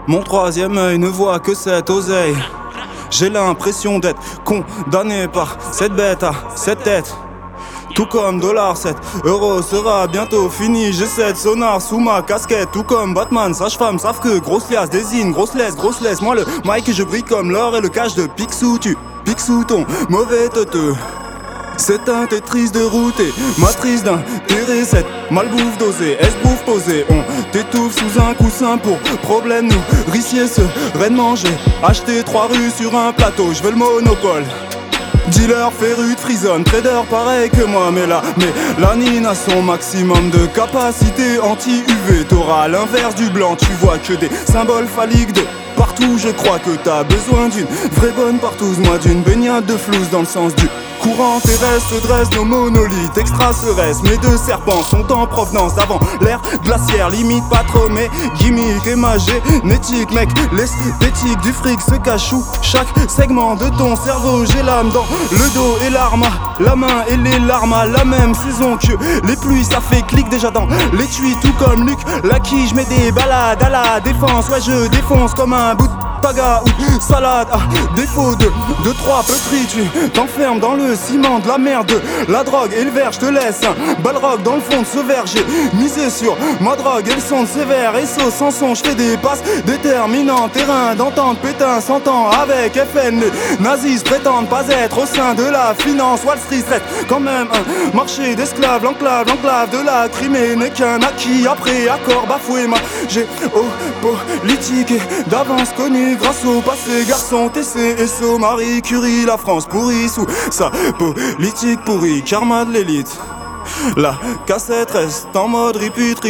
Mon troisième œil ne voit que cette oseille. J'ai l'impression d'être condamné par cette bête à cette tête. Tout comme $7 euros sera bientôt fini. J'ai 7 sonars sous ma casquette. Tout comme Batman, sage-femme savent que grosse liasse désigne grosse laisse. Moi le mic je brille comme l'or et le cache de Picsou. Tu Picsou ton mauvais teuteux. C'est un Tetris de route et matrice d'intérêt. Cette malbouffe dosée, esbrouffe posée. On t'étouffe sous un coussin pour problème. Nourricier sereinement, j'ai acheté 3 rues sur un plateau. Je veux le monopole. Dealer féru de frison, trader pareil que moi. Mais la mélanine a son maximum de capacité anti-UV. T'auras l'inverse du blanc, tu vois que des symboles phalliques de partout. Je crois que t'as besoin d'une vraie bonne partouze. Moi d'une baignade de flouze dans le sens du courant terrestre. Se dressent nos monolithes extraterrestres. Mes 2 serpents sont en provenance d'avant l'ère glaciaire. Limite pas trop mes gimmicks et ma génétique. Mec, l'esthétique du fric se cache sous chaque segment de ton cerveau. J'ai l'âme dans le dos et l'arme à la main et les larmes à la même saison que les pluies. Ça fait clic déjà dans l'étui. Tout comme Luc Lucky, je mets des balades à la défense. Ouais, je défonce comme un bout de taga ou salade. À défaut de 3 petits, tu t'enfermes dans le ciment de la merde, la drogue et le verre. Je te laisse un balrog dans le fond de ce verre. J'ai misé sur ma drogue et le son de sévère. Et sauce sans son, je fais des passes déterminantes. Terrain d'entente, Pétain s'entend avec FN. Les nazis prétendent pas être au sein de la finance. Wall Street reste quand même un marché d'esclaves. L'enclave de la Crimée n'est qu'un acquis après accord bafoué. Ma géopolitique est d'avance connue grâce au passé. Garçon, TC, SO, Marie Curie. La France pourrie sous sa politique pourrie. Karma de l'élite. La cassette reste en mode repeat.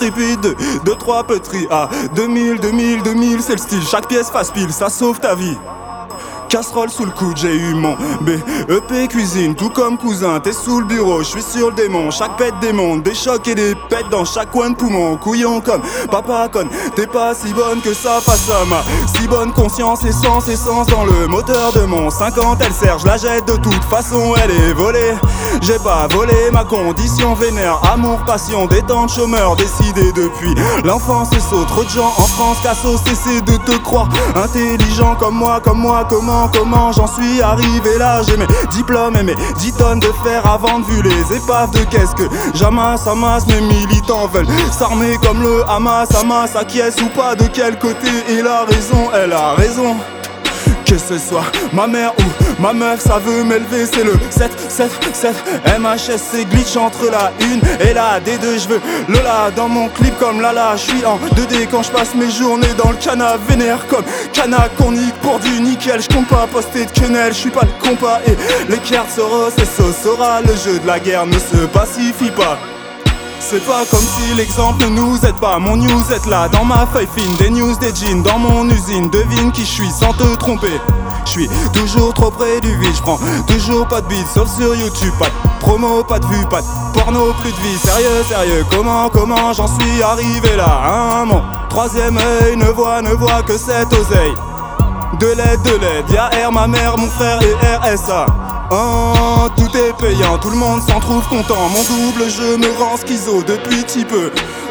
2-3 petits à 2000, c'est le style. Chaque pièce fasse pile, ça sauve ta vie. Casserole sous le coude, j'ai eu mon BEP cuisine. Tout comme cousin, t'es sous le bureau, je suis sur le démon. Chaque pète démonte, des chocs et des pètes dans chaque coin de poumon. Couillon comme papa conne, t'es pas si bonne que ça face à ma si bonne conscience. Essence dans le moteur de mon 50. Elle sert, je la jette de toute façon, elle est volée. J'ai pas volé ma condition vénère. Amour, passion, détente, chômeur. Décidé depuis l'enfance et saut. Trop de gens en France, Casso, cessez de te croire intelligent comme moi. Comment j'en suis arrivé là. J'ai mes diplômes et mes 10 tonnes de fer avant de vu les épaves de caisse que j'amasse. Mes militants veulent s'armer comme le Hamas. Acquiesce ou pas, de quel côté est la raison? Elle a raison. Que ce soit ma mère ou ma meuf, ça veut m'élever, c'est le 777 MHSC glitch entre la 1 et la D2. Je veux le la dans mon clip comme Lala. Je suis en 2D quand je passe mes journées dans le canap. Vénère comme canac, on nique pour du nickel. Je compte pas poster de quenelle, je suis pas le compas. Et les cartes Soros et Sosora, le jeu de la guerre ne se pacifie pas. C'est pas comme si l'exemple ne nous aide pas. Mon news est là dans ma feuille fine. Des news, des jeans dans mon usine. Devine qui je suis sans te tromper. Je suis toujours trop près du vide. Je prends toujours pas de bide sauf sur YouTube. Pas de promo, pas de vue, pas de porno, plus de vie. Sérieux, comment j'en suis arrivé là hein? Mon troisième œil ne voit que cette oseille. De l'aide, y'a R, ma mère, mon frère et RSA. Oh, tout est payant, tout le monde s'en trouve content. Mon double jeu me rend schizo depuis petit peu.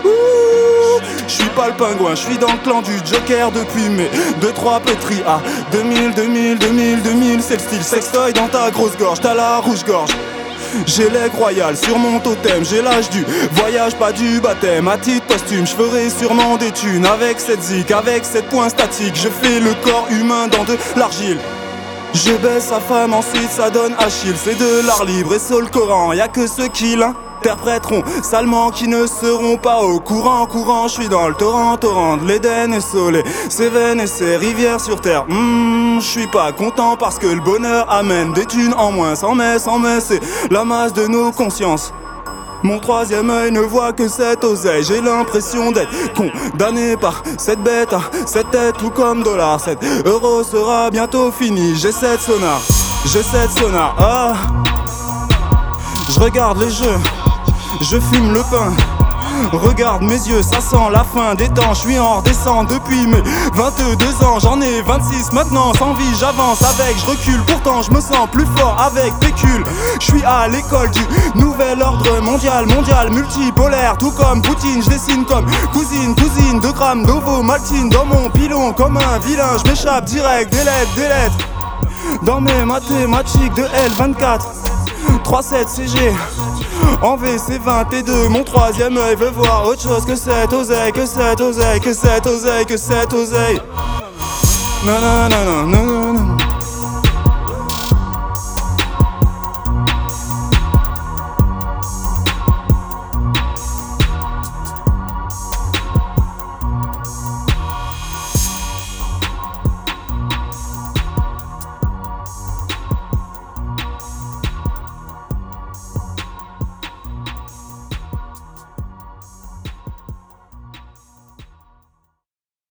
Je suis pas le pingouin, je suis dans le clan du Joker depuis mes 2-3 pétris à 2000, c'est le style sextoy dans ta grosse gorge, t'as la rouge-gorge. J'ai l'aigle royal sur mon totem, j'ai l'âge du voyage, pas du baptême. À titre posthume, je ferai sûrement des thunes avec cette zik, avec cette point statique. Je fais le corps humain dans de l'argile. Je baisse sa femme, ensuite ça donne Achille. C'est de l'art libre et sur le Coran, y'a que ceux qui l'interpréteront salement qui ne seront pas au courant. Je suis dans le torrent de l'Éden et soleil, ses veines et ses rivières sur terre. Je suis pas content parce que le bonheur amène des thunes en moins. Sans mais, c'est la masse de nos consciences. Mon troisième œil ne voit que cette oseille. J'ai l'impression d'être condamné par cette bête à cette tête. Tout comme $7 euros sera bientôt fini. J'ai 7 sonars, ah. Je regarde les jeux, je fume le pain. Regarde mes yeux, ça sent la fin des temps. Je suis en redescend depuis mes 22 ans. J'en ai 26 maintenant, sans vie j'avance avec, je recule. Pourtant je me sens plus fort avec pécule. Je suis à l'école du nouvel ordre mondial, multipolaire, tout comme Poutine. Je dessine comme cousine, 2 grammes d'ovomaltine dans mon pilon. Comme un vilain, je m'échappe direct des lettres. Dans mes mathématiques de L24 3,7 CG en VC22, mon troisième œil veut voir autre chose que cette oseille, que cette oseille, que cette oseille, que cette oseille. Non, non, non, non, non.